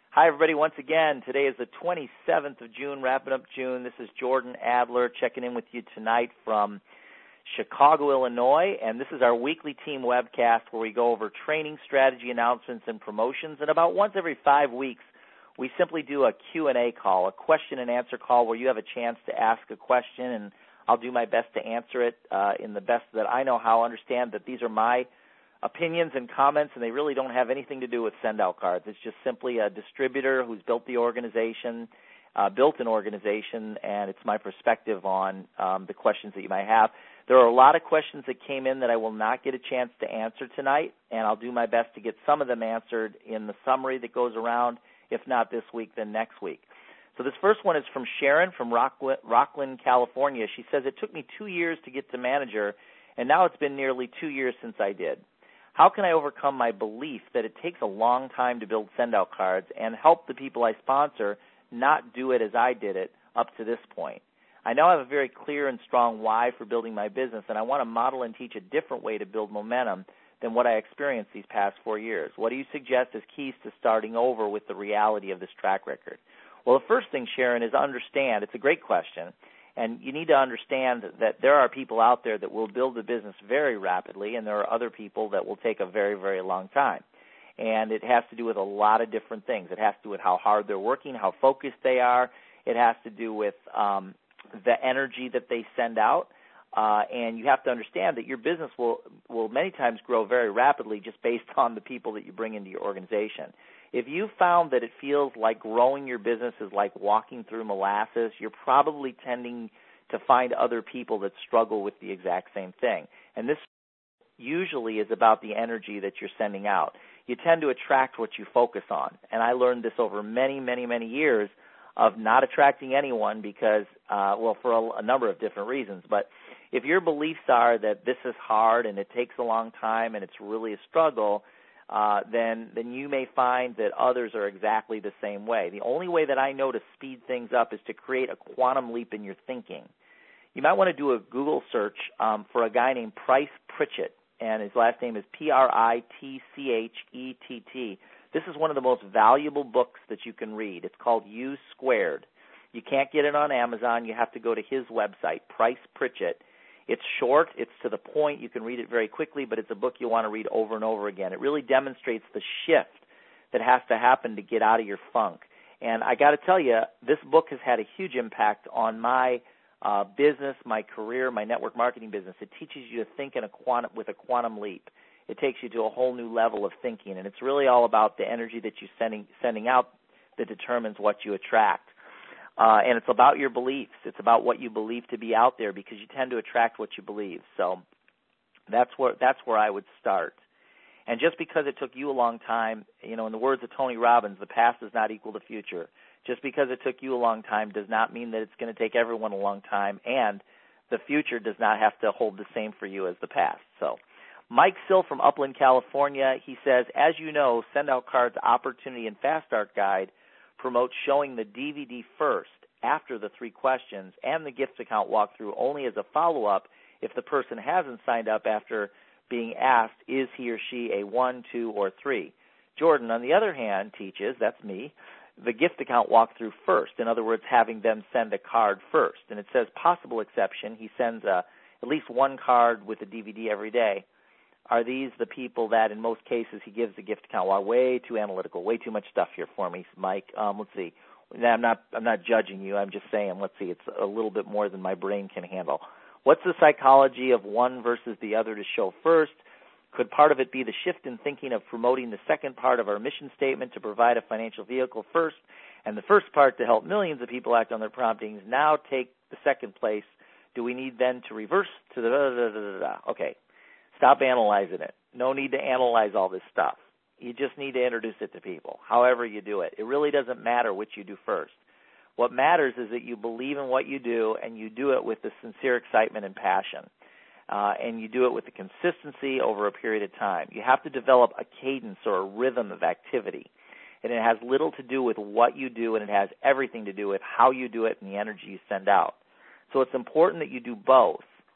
Hi, everybody. Once again, today is the 27th of June, wrapping up June. This is Jordan Adler checking in with you tonight from Chicago, Illinois, and this is our weekly team webcast where we go over training, strategy, announcements, and promotions. And about once every 5 weeks, we simply do a Q&A call, a question and answer call where you have a chance to ask a question, and I'll do my best to answer it in the best that I know how. Understand that these are my opinions and comments, and they really don't have anything to do with send-out cards. It's just simply a distributor who's built an organization, and it's my perspective on the questions that you might have. There are a lot of questions that came in that I will not get a chance to answer tonight, and I'll do my best to get some of them answered in the summary that goes around. If not this week, then next week. So this first one is from Sharon from Rockland, California. She says, it took me 2 years to get to manager, and now it's been nearly 2 years since I did. How can I overcome my belief that it takes a long time to build send-out cards and help the people I sponsor not do it as I did it up to this point? I now have a very clear and strong why for building my business, and I want to model and teach a different way to build momentum than what I experienced these past 4 years. What do you suggest as keys to starting over with the reality of this track record? Well, the first thing, Sharon, is understand. It's a great question. And you need to understand that there are people out there that will build a business very rapidly, and there are other people that will take a very, very long time. And it has to do with a lot of different things. It has to do with how hard they're working, how focused they are. It has to do with the energy that they send out. And you have to understand that your business will many times grow very rapidly just based on the people that you bring into your organization. If you found that it feels like growing your business is like walking through molasses, you're probably tending to find other people that struggle with the exact same thing. And this usually is about the energy that you're sending out. You tend to attract what you focus on. And I learned this over many, many, many years of not attracting anyone because, for a number of different reasons. But if your beliefs are that this is hard and it takes a long time and it's really a struggle, then you may find that others are exactly the same way. The only way that I know to speed things up is to create a quantum leap in your thinking. You might want to do a Google search for a guy named Price Pritchett, and his last name is Pritchett. This is one of the most valuable books that you can read. It's called U Squared. You can't get it on Amazon. You have to go to his website, Price Pritchett. It's short. It's to the point. You can read it very quickly, but it's a book you want to read over and over again. It really demonstrates the shift that has to happen to get out of your funk. And I got to tell you, this book has had a huge impact on my business, my career, my network marketing business. It teaches you to think with a quantum leap. It takes you to a whole new level of thinking, and it's really all about the energy that you're sending out that determines what you attract. And it's about your beliefs. It's about what you believe to be out there because you tend to attract what you believe. So that's where I would start. And just because it took you a long time, in the words of Tony Robbins, the past does not equal the future. Just because it took you a long time does not mean that it's going to take everyone a long time, and the future does not have to hold the same for you as the past. So Mike Sill from Upland, California, he says, as you know, Send Out Cards Opportunity and Fast Start Guide promotes showing the DVD first after the 3 questions and the gift account walkthrough only as a follow-up if the person hasn't signed up after being asked, is he or she a 1, 2, or 3? Jordan, on the other hand, teaches, that's me, the gift account walkthrough first. In other words, having them send a card first. And it says possible exception. He sends at least 1 card with a DVD every day. Are these the people that, in most cases, he gives the gift account? Well, way too analytical, way too much stuff here for me, Mike. Let's see. I'm not judging you. I'm just saying, let's see. It's a little bit more than my brain can handle. What's the psychology of one versus the other to show first? Could part of it be the shift in thinking of promoting the second part of our mission statement to provide a financial vehicle first, and the first part to help millions of people act on their promptings now take the second place? Do we need then to reverse to the Okay. Stop analyzing it. No need to analyze all this stuff. You just need to introduce it to people, however you do it. It really doesn't matter which you do first. What matters is that you believe in what you do, and you do it with the sincere excitement and passion, and you do it with the consistency over a period of time. You have to develop a cadence or a rhythm of activity, and it has little to do with what you do, and it has everything to do with how you do it and the energy you send out. So it's important that you do both.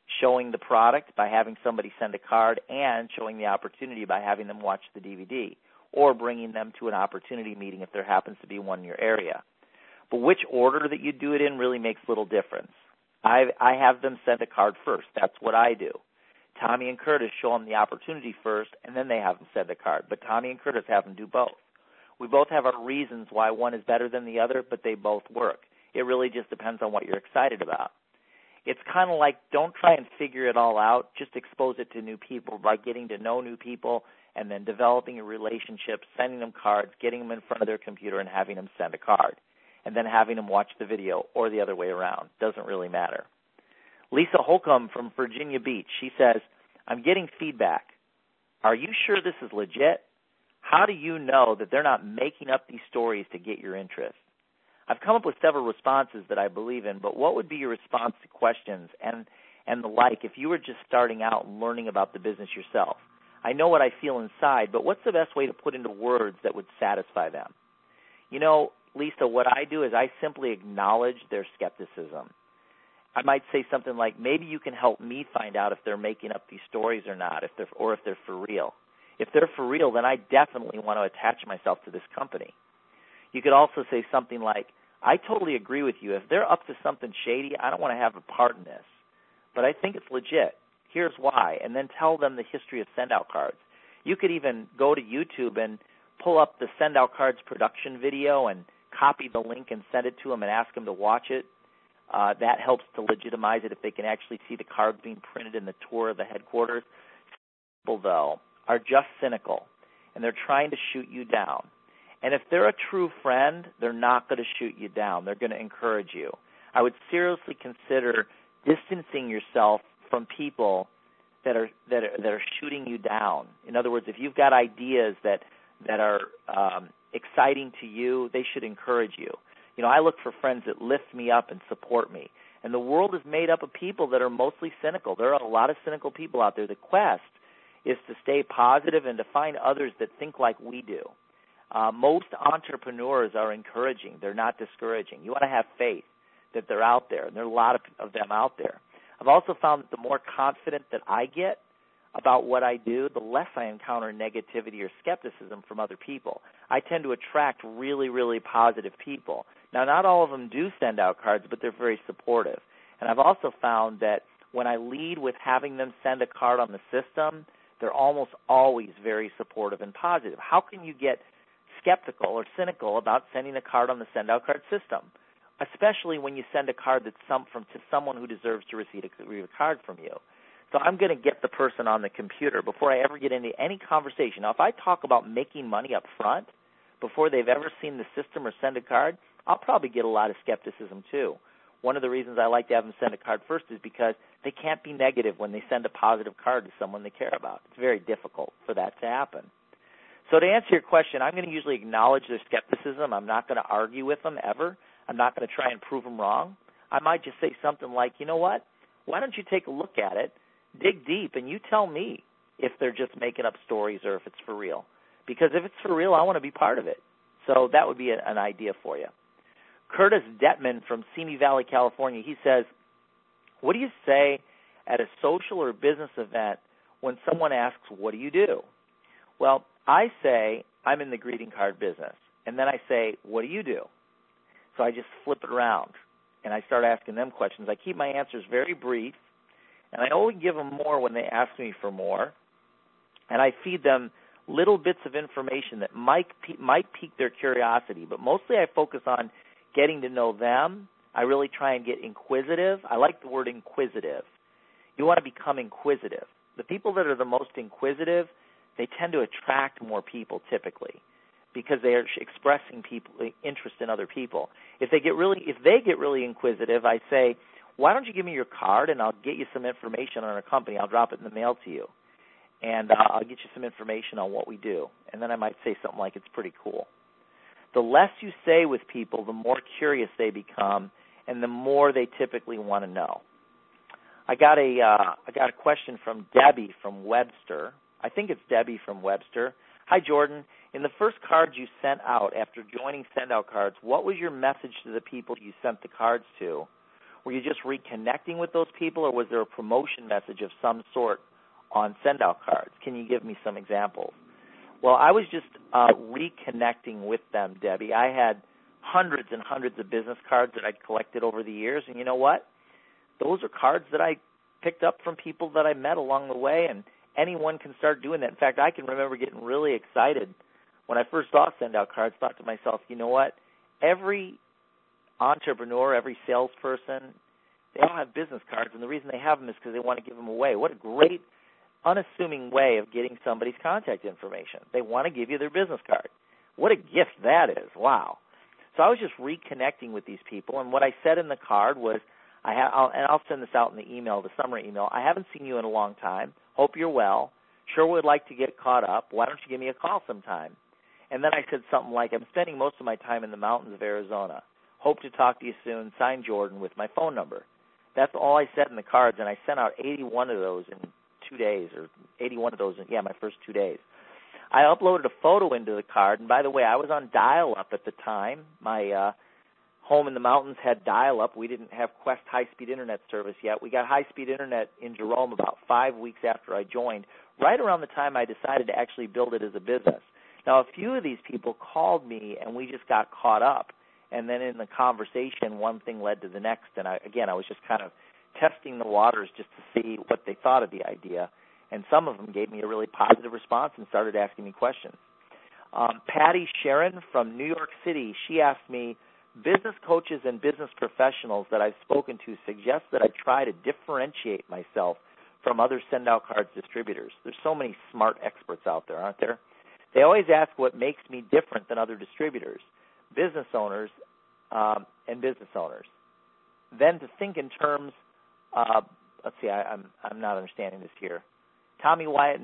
showing the product by having somebody send a card, and showing the opportunity by having them watch the DVD, or bringing them to an opportunity meeting if there happens to be one in your area. But which order that you do it in really makes little difference. I have them send a card first. That's what I do. Tommy and Curtis show them the opportunity first, and then they have them send a card. But Tommy and Curtis have them do both. We both have our reasons why one is better than the other, but they both work. It really just depends on what you're excited about. It's kind of like, don't try and figure it all out. Just expose it to new people by getting to know new people and then developing a relationship, sending them cards, getting them in front of their computer and having them send a card, and then having them watch the video, or the other way around. Doesn't really matter. Lisa Holcomb from Virginia Beach, she says, I'm getting feedback. Are you sure this is legit? How do you know that they're not making up these stories to get your interest? I've come up with several responses that I believe in, but what would be your response to questions and the like if you were just starting out and learning about the business yourself? I know what I feel inside, but what's the best way to put into words that would satisfy them? You know, Lisa, what I do is I simply acknowledge their skepticism. I might say something like, maybe you can help me find out if they're making up these stories or not, if they're for real. If they're for real, then I definitely want to attach myself to this company. You could also say something like, I totally agree with you. If they're up to something shady, I don't want to have a part in this. But I think it's legit. Here's why. And then tell them the history of send-out cards. You could even go to YouTube and pull up the send-out cards production video and copy the link and send it to them and ask them to watch it. That helps to legitimize it if they can actually see the cards being printed in the tour of the headquarters. People, though, are just cynical, and they're trying to shoot you down. And if they're a true friend, they're not going to shoot you down. They're going to encourage you. I would seriously consider distancing yourself from people that are shooting you down. In other words, if you've got ideas that are exciting to you, they should encourage you. You know, I look for friends that lift me up and support me. And the world is made up of people that are mostly cynical. There are a lot of cynical people out there. The quest is to stay positive and to find others that think like we do. Most entrepreneurs are encouraging. They're not discouraging. You want to have faith that they're out there, and there are a lot of them out there. I've also found that the more confident that I get about what I do, the less I encounter negativity or skepticism from other people. I tend to attract really, really positive people. Now, not all of them do send out cards, but they're very supportive. And I've also found that when I lead with having them send a card on the system, they're almost always very supportive and positive. How can you get skeptical or cynical about sending a card on the send-out card system, especially when you send a card that's to someone who deserves to receive a card from you? So I'm going to get the person on the computer before I ever get into any conversation. Now, if I talk about making money up front before they've ever seen the system or send a card, I'll probably get a lot of skepticism too. One of the reasons I like to have them send a card first is because they can't be negative when they send a positive card to someone they care about. It's very difficult for that to happen. So to answer your question, I'm going to usually acknowledge their skepticism. I'm not going to argue with them ever. I'm not going to try and prove them wrong. I might just say something like, you know what? Why don't you take a look at it, dig deep, and you tell me if they're just making up stories or if it's for real. Because if it's for real, I want to be part of it. So that would be an idea for you. Curtis Detman from Simi Valley, California, he says, what do you say at a social or business event when someone asks, what do you do? Well, I say, I'm in the greeting card business. And then I say, what do you do? So I just flip it around, and I start asking them questions. I keep my answers very brief, and I only give them more when they ask me for more. And I feed them little bits of information that might pique their curiosity. But mostly I focus on getting to know them. I really try and get inquisitive. I like the word inquisitive. You want to become inquisitive. The people that are the most inquisitive, they tend to attract more people typically because they are expressing interest in other people. If they get really inquisitive, I say, why don't you give me your card and I'll get you some information on our company. I'll drop it in the mail to you. And I'll get you some information on what we do. And then I might say something like, it's pretty cool. The less you say with people, the more curious they become, and the more they typically want to know. I got a question from Debbie from Webster. I think it's Debbie from Webster. Hi, Jordan. In the first cards you sent out after joining Send Out Cards, what was your message to the people you sent the cards to? Were you just reconnecting with those people, or was there a promotion message of some sort on send-out cards? Can you give me some examples? Well, I was just reconnecting with them, Debbie. I had hundreds and hundreds of business cards that I'd collected over the years, and you know what? Those are cards that I picked up from people that I met along the way, and anyone can start doing that. In fact, I can remember getting really excited when I first saw send-out cards, thought to myself, you know what? Every entrepreneur, every salesperson, they all have business cards, and the reason they have them is because they want to give them away. What a great, unassuming way of getting somebody's contact information. They want to give you their business card. What a gift that is. Wow. So I was just reconnecting with these people, and what I said in the card was, I'll send this out in the email, the summary email. I haven't seen you in a long time. Hope you're well. Sure would like to get caught up. Why don't you give me a call sometime? And then I said something like, I'm spending most of my time in the mountains of Arizona. Hope to talk to you soon. Signed, Jordan, with my phone number. That's all I said in the cards, and I sent out 81 of those in 2 days, or 81 of those in, my first 2 days. I uploaded a photo into the card, and by the way, I was on dial-up at the time. My home in the mountains had dial-up. We didn't have Quest high-speed internet service yet. We got high-speed internet in Jerome about 5 weeks after I joined, right around the time I decided to actually build it as a business. Now, a few of these people called me, and we just got caught up. And then in the conversation, one thing led to the next. And I was just kind of testing the waters just to see what they thought of the idea. And some of them gave me a really positive response and started asking me questions. Patty Sharon from New York City, she asked me, business coaches and business professionals that I've spoken to suggest that I try to differentiate myself from other send-out cards distributors. There's so many smart experts out there, aren't there? They always ask what makes me different than other distributors, business owners, and business owners. Then to think in terms of, I'm not understanding this here. Tommy Wyatt,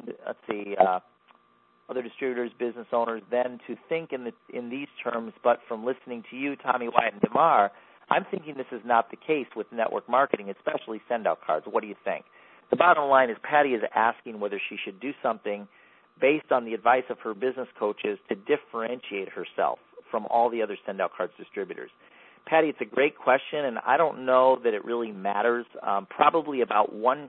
other distributors, business owners, then to think in these terms, but from listening to you, Tommy Wyatt and DeMar, I'm thinking this is not the case with network marketing, especially send-out cards. What do you think? The bottom line is Patty is asking whether she should do something based on the advice of her business coaches to differentiate herself from all the other send-out cards distributors. Patty, it's a great question, and I don't know that it really matters. Probably about 0.1%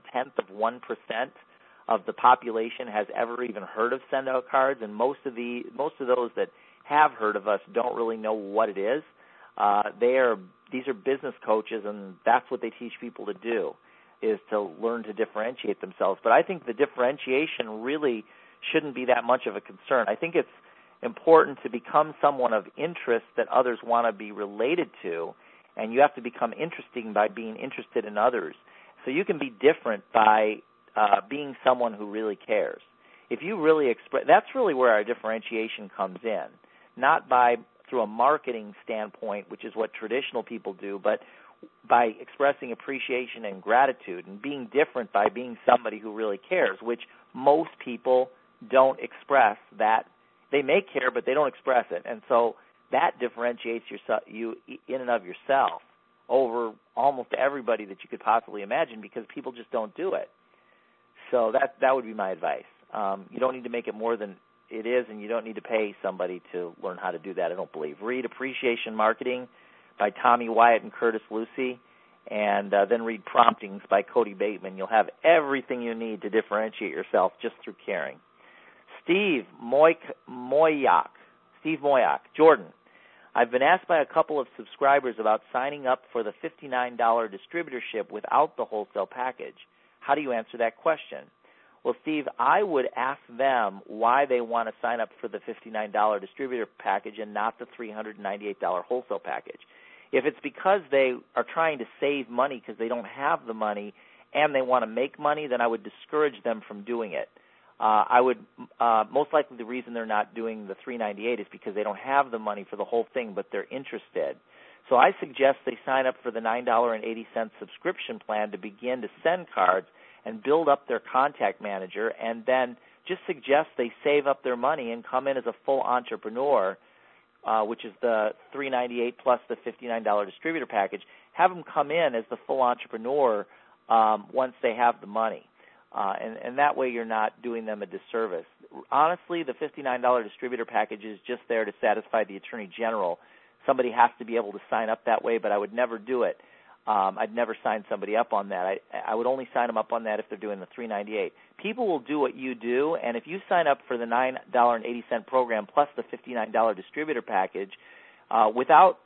of the population has ever even heard of send-out cards, and most of those that have heard of us don't really know what it is. These are business coaches, and that's what they teach people to do, is to learn to differentiate themselves. But I think the differentiation really shouldn't be that much of a concern. I think it's important to become someone of interest that others want to be related to, and you have to become interesting by being interested in others. So you can be different by being someone who really cares. If you really that's really where our differentiation comes in, not through a marketing standpoint, which is what traditional people do, but by expressing appreciation and gratitude and being different by being somebody who really cares, which most people don't express that. They may care, but they don't express it. And so that differentiates you in and of yourself over almost everybody that you could possibly imagine, because people just don't do it. So that would be my advice. You don't need to make it more than it is, and you don't need to pay somebody to learn how to do that, I don't believe. Read Appreciation Marketing by Tommy Wyatt and Curtis Lucy, and then read Promptings by Cody Bateman. You'll have everything you need to differentiate yourself just through caring. Steve Moyak, Jordan, I've been asked by a couple of subscribers about signing up for the $59 distributorship without the wholesale package. How do you answer that question? Well, Steve, I would ask them why they want to sign up for the $59 distributor package and not the $398 wholesale package. If it's because they are trying to save money because they don't have the money and they want to make money, then I would discourage them from doing it. I would most likely the reason they're not doing the $398 is because they don't have the money for the whole thing, but they're interested. So I suggest they sign up for the $9.80 subscription plan to begin to send cards and build up their contact manager, and then just suggest they save up their money and come in as a full entrepreneur, which is the $398 plus the $59 distributor package. Have them come in as the full entrepreneur once they have the money. And that way you're not doing them a disservice. Honestly, the $59 distributor package is just there to satisfy the Attorney General. Somebody has to be able to sign up that way, but I would never do it. I'd never sign somebody up on that. I would only sign them up on that if they're doing the $3.98. People will do what you do, and if you sign up for the $9.80 program plus the $59 distributor package, what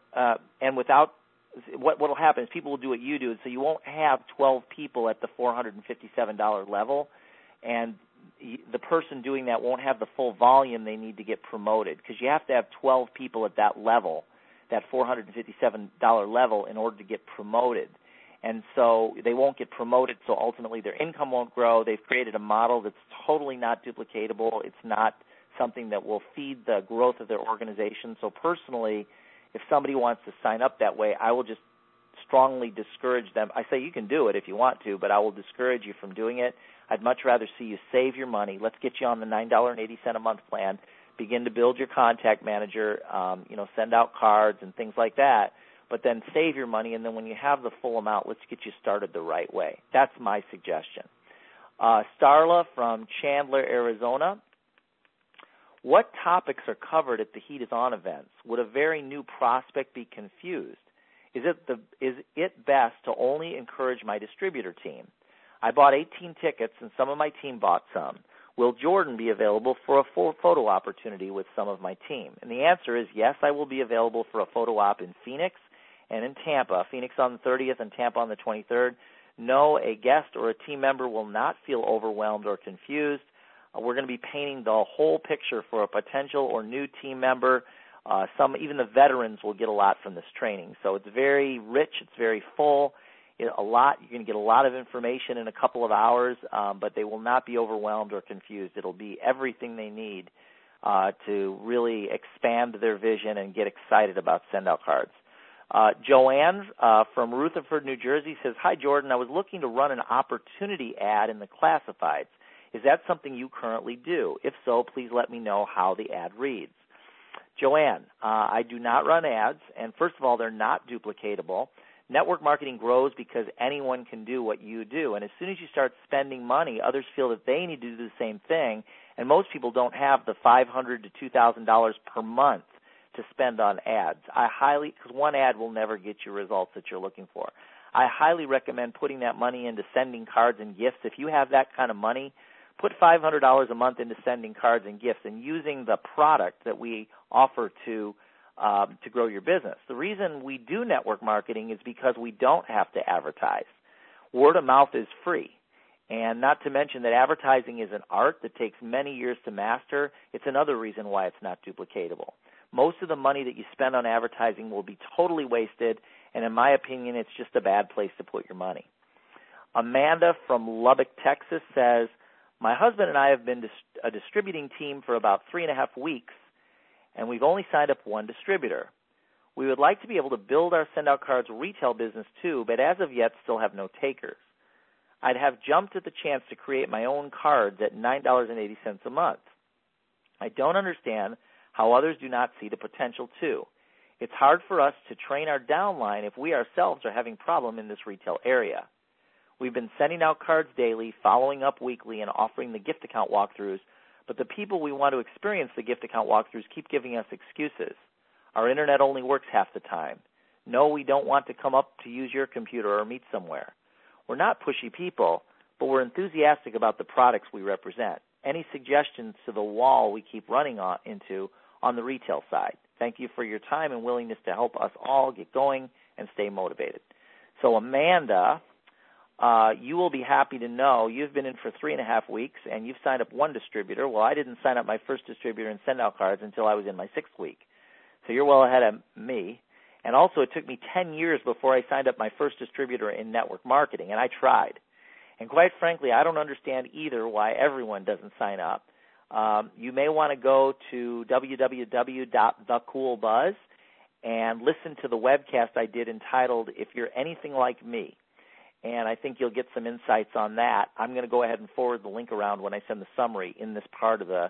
will happen is people will do what you do, so you won't have 12 people at the $457 level, and the person doing that won't have the full volume they need to get promoted, because you have to have 12 people at that level, that $457 level, in order to get promoted. And so they won't get promoted, so ultimately their income won't grow. They've created a model that's totally not duplicatable. It's not something that will feed the growth of their organization. So personally, if somebody wants to sign up that way, I will just strongly discourage them. I say you can do it if you want to, but I will discourage you from doing it. I'd much rather see you save your money. Let's get you on the $9.80 a month plan. Begin to build your contact manager, send out cards and things like that, but then save your money, and then when you have the full amount, let's get you started the right way. That's my suggestion. Starla from Chandler, Arizona. What topics are covered at the Heat is On events? Would a very new prospect be confused? Is it best to only encourage my distributor team? I bought 18 tickets, and some of my team bought some. Will Jordan be available for a full photo opportunity with some of my team? And the answer is yes, I will be available for a photo op in Phoenix and in Tampa. Phoenix on the 30th and Tampa on the 23rd. No, a guest or a team member will not feel overwhelmed or confused. We're going to be painting the whole picture for a potential or new team member. Even the veterans will get a lot from this training. So it's very rich. It's very full. You're going to get a lot of information in a couple of hours, but they will not be overwhelmed or confused. It'll be everything they need to really expand their vision and get excited about send-out cards. Joanne from Rutherford, New Jersey says, "Hi, Jordan. I was looking to run an opportunity ad in the classifieds. Is that something you currently do? If so, please let me know how the ad reads." Joanne, I do not run ads, and first of all, they're not duplicatable. Network marketing grows because anyone can do what you do, and as soon as you start spending money, others feel that they need to do the same thing, and most people don't have the $500 to $2,000 per month to spend on ads. Because one ad will never get you results that you're looking for. I highly recommend putting that money into sending cards and gifts. If you have that kind of money, put $500 a month into sending cards and gifts and using the product that we offer to grow your business. The reason we do network marketing is because we don't have to advertise. Word of mouth is free. And not to mention that advertising is an art that takes many years to master. It's another reason why it's not duplicatable. Most of the money that you spend on advertising will be totally wasted, and in my opinion, it's just a bad place to put your money. Amanda from Lubbock, Texas says, "My husband and I have been a distributing team for about 3.5 weeks, and we've only signed up one distributor. We would like to be able to build our send-out cards retail business too, but as of yet still have no takers. I'd have jumped at the chance to create my own cards at $9.80 a month. I don't understand how others do not see the potential too. It's hard for us to train our downline if we ourselves are having problem in this retail area. We've been sending out cards daily, following up weekly, and offering the gift account walkthroughs, but the people we want to experience the gift account walkthroughs keep giving us excuses. Our internet only works half the time. No, we don't want to come up to use your computer or meet somewhere. We're not pushy people, but we're enthusiastic about the products we represent. Any suggestions to the wall we keep running into on the retail side? Thank you for your time and willingness to help us all get going and stay motivated." So Amanda, you will be happy to know you've been in for 3.5 weeks and you've signed up one distributor. Well, I didn't sign up my first distributor and send out cards until I was in my 6th week. So you're well ahead of me. And also it took me 10 years before I signed up my first distributor in network marketing, and I tried. And quite frankly, I don't understand either why everyone doesn't sign up. You may want to go to www.thecoolbuzz and listen to the webcast I did entitled "If You're Anything Like Me." And I think you'll get some insights on that. I'm going to go ahead and forward the link around when I send the summary in this part of the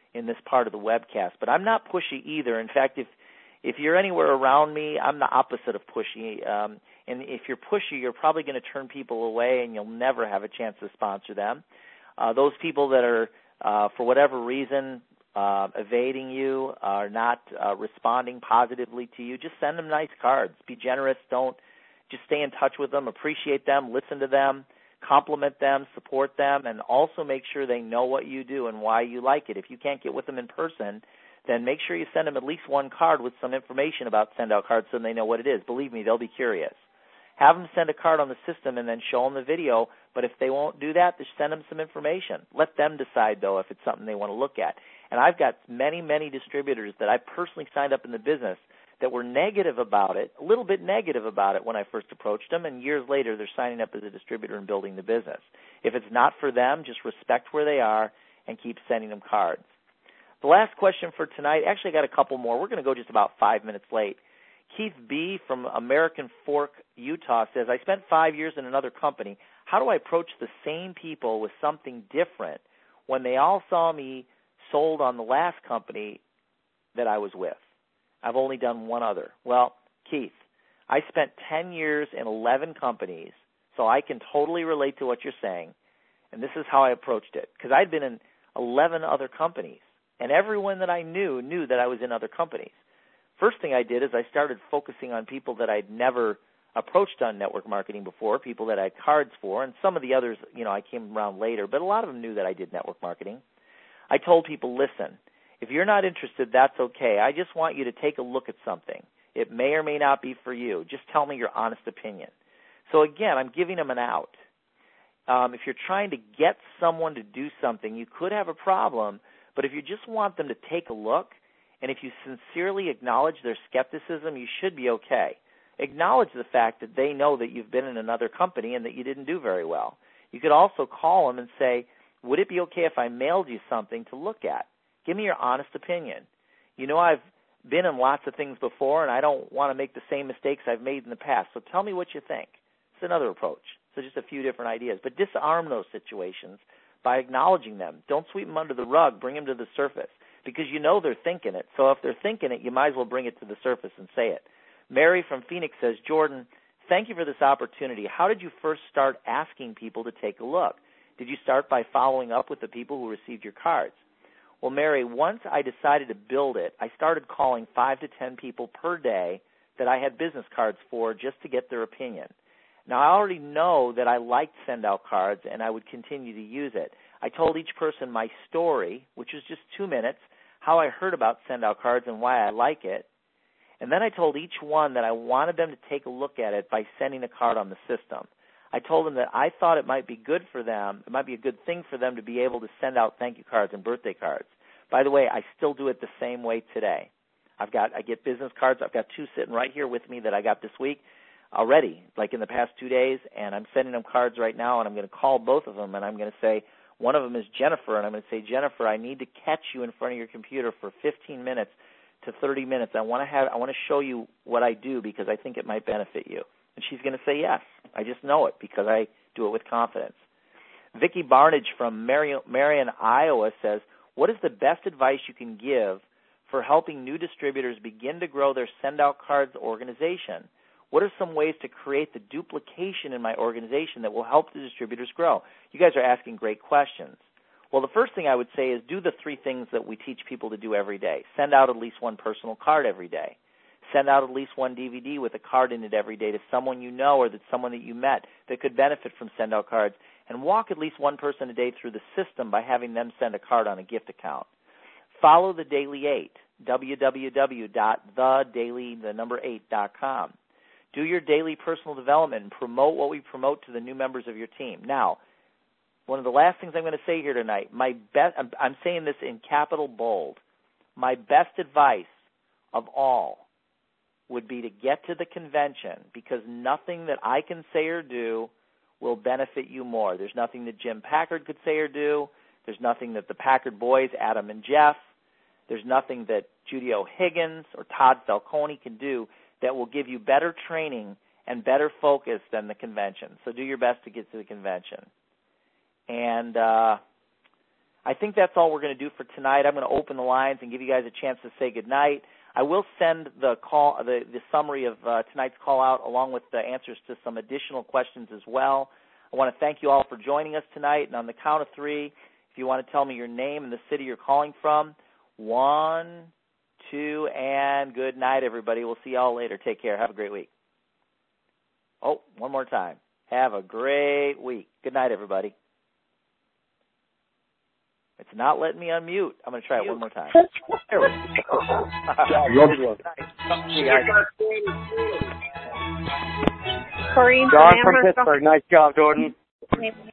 webcast. But I'm not pushy either. In fact, if you're anywhere around me, I'm the opposite of pushy. And if you're pushy, you're probably going to turn people away, and you'll never have a chance to sponsor them. Those people that are, for whatever reason, evading you, are not responding positively to you, just send them nice cards. Be generous. Don't just stay in touch with them, appreciate them, listen to them, compliment them, support them, and also make sure they know what you do and why you like it. If you can't get with them in person, then make sure you send them at least one card with some information about Send Out Cards so they know what it is. Believe me, they'll be curious. Have them send a card on the system and then show them the video, but if they won't do that, just send them some information. Let them decide, though, if it's something they want to look at. And I've got many, many distributors that I personally signed up in the business that were negative about it, a little bit negative about it when I first approached them, and years later they're signing up as a distributor and building the business. If it's not for them, just respect where they are and keep sending them cards. The last question for tonight, actually I got a couple more. We're going to go just about 5 minutes late. Keith B. from American Fork, Utah says, I spent 5 years in another company. How do I approach the same people with something different when they all saw me sold on the last company that I was with? I've only done one other. Well, Keith, I spent 10 years in 11 companies, so I can totally relate to what you're saying, and this is how I approached it, because I'd been in 11 other companies, and everyone that I knew that I was in other companies. First thing I did is I started focusing on people that I'd never approached on network marketing before, people that I had cards for, and some of the others, I came around later, but a lot of them knew that I did network marketing. I told people, listen, if you're not interested, that's okay. I just want you to take a look at something. It may or may not be for you. Just tell me your honest opinion. So again, I'm giving them an out. If you're trying to get someone to do something, you could have a problem, but if you just want them to take a look, and if you sincerely acknowledge their skepticism, you should be okay. Acknowledge the fact that they know that you've been in another company and that you didn't do very well. You could also call them and say, would it be okay if I mailed you something to look at? Give me your honest opinion. I've been in lots of things before, and I don't want to make the same mistakes I've made in the past, so tell me what you think. It's another approach. So just a few different ideas. But disarm those situations by acknowledging them. Don't sweep them under the rug. Bring them to the surface, because they're thinking it. So if they're thinking it, you might as well bring it to the surface and say it. Mary from Phoenix says, Jordan, thank you for this opportunity. How did you first start asking people to take a look? Did you start by following up with the people who received your cards? Well, Mary, once I decided to build it, I started calling 5 to 10 people per day that I had business cards for just to get their opinion. Now, I already know that I liked Send Out Cards, and I would continue to use it. I told each person my story, which was just 2 minutes, how I heard about Send Out Cards and why I like it. And then I told each one that I wanted them to take a look at it by sending a card on the system. I told them that I thought it might be good for them, it might be a good thing for them to be able to send out thank you cards and birthday cards. By the way, I still do it the same way today. I get business cards. I've got 2 sitting right here with me that I got this week already, like in the past 2 days, and I'm sending them cards right now, and I'm going to call both of them, and I'm going to say, one of them is Jennifer, and I'm going to say, Jennifer, I need to catch you in front of your computer for 15 minutes to 30 minutes. I want to show you what I do because I think it might benefit you. And she's going to say yes. I just know it because I do it with confidence. Vicki Barnage from Marion, Iowa says, what is the best advice you can give for helping new distributors begin to grow their Send Out Cards organization? What are some ways to create the duplication in my organization that will help the distributors grow? You guys are asking great questions. Well, the first thing I would say is do the 3 things that we teach people to do every day. Send out at least one personal card every day. Send out at least one DVD with a card in it every day to someone you know or that's someone that you met that could benefit from Send Out Cards. And walk at least one person a day through the system by having them send a card on a gift account. Follow the Daily 8, www.thedaily8.com. Do your daily personal development and promote what we promote to the new members of your team. Now, one of the last things I'm going to say here tonight, I'm saying this in capital bold, my best advice of all would be to get to the convention, because nothing that I can say or do will benefit you more. There's nothing that Jim Packard could say or do. There's nothing that the Packard boys, Adam and Jeff, there's nothing that Judy O'Higgins or Todd Falcone can do that will give you better training and better focus than the convention. So do your best to get to the convention. And I think that's all we're going to do for tonight. I'm going to open the lines and give you guys a chance to say goodnight. I will send the summary of tonight's call out along with the answers to some additional questions as well. I want to thank you all for joining us tonight. And on the count of 3, if you want to tell me your name and the city you're calling from, 1, 2, and good night, everybody. We'll see you all later. Take care. Have a great week. Oh, one more time. Have a great week. Good night, everybody. It's not letting me unmute. I'm going to try it one more time. There we go. Corrine John from Amherst. Pittsburgh. Nice job, Jordan.